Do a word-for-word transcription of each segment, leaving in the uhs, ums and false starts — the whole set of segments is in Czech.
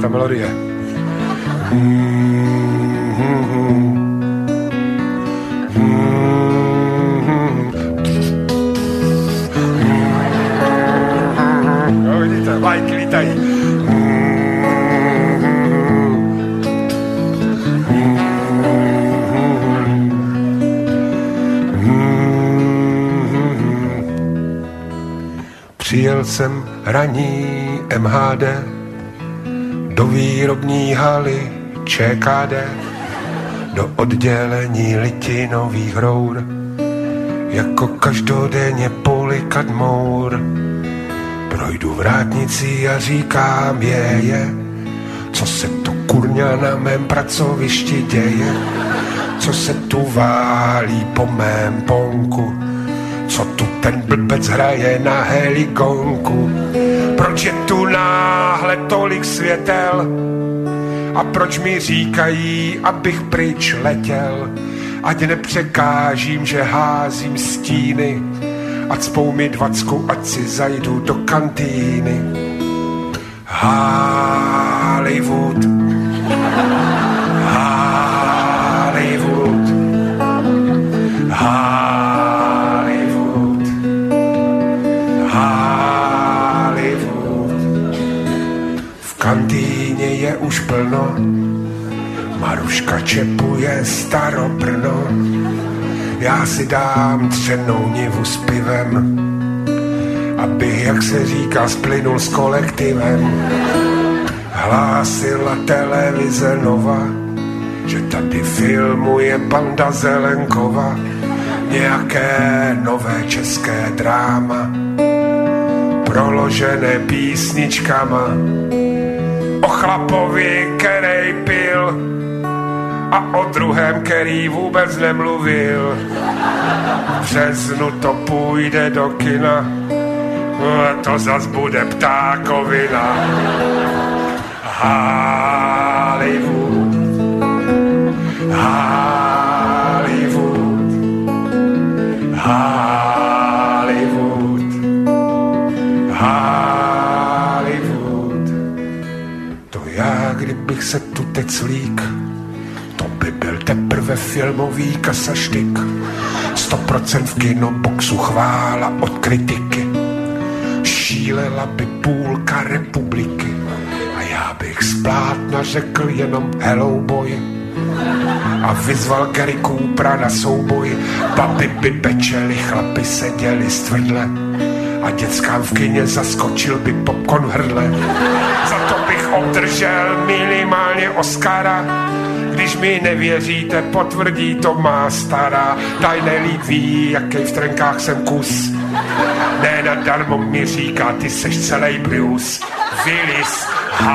ta melodie. No, vidíte, vlajky lítají. Přijel jsem raní M H D do výrobní haly Č K D, do oddělení litinových rour, jako každodenně polikat mour. Projdu vrátnicí a říkám je, je, co se to kurňa na mém pracovišti děje, co se tu válí po mém ponku, co tu ten blbec hraje na heligonku, proč je tu náhle tolik světel a proč mi říkají, abych pryč letěl, ať nepřekážím, že házím stíny, ať spou mi dvacku, ať si zajdu do kantýny. Hollywood, Hollywood, Hollywood, Hollywood. V kantýně je už plno, Maruška čepuje starobrno, já si dám třenou nivu s pivem, abych, jak se říká, splynul s kolektivem. Hlásila televize Nova, že tady filmuje banda Zelenkova nějaké nové české dráma, proložené písničkama o chlapovi, který pil, a o druhém, který vůbec nemluvil. V březnu to půjde do kina, a to zas bude ptákovina. Hollywood, Hollywood, Hollywood, Hollywood. To já, kdybych se tu teď slík, to by byl teprve filmový kasaštyk. Sto procent v kinoboxu chvála od kritiky, šílela by půlka republiky a já bych z plátna řekl jenom hello boy a vyzval Gary Coopera na souboj. Baby by pečely, chlapi seděli stvrdle a dětskám v kině zaskočil by popcorn v hrdle. Za to bych obdržel minimálně Oscara. Když mi nevěříte, potvrdí to má stará. Tajné líp ví, jaký v trenkách jsem kus. Ne nadarmo mi říká, ty seš celej Bruce Willis.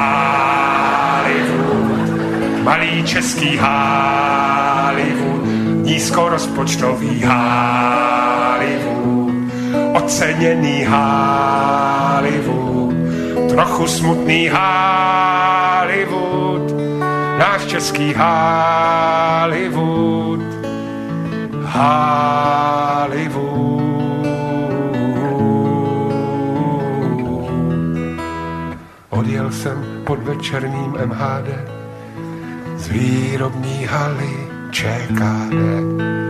Hollywood, malý český Hollywood, nízkorozpočtový Hollywood, oceněný Hollywood, trochu smutný Hollywood, náš český Hollywood, Hollywood. Odjel jsem pod večerním M H D z výrobní haly Č K D.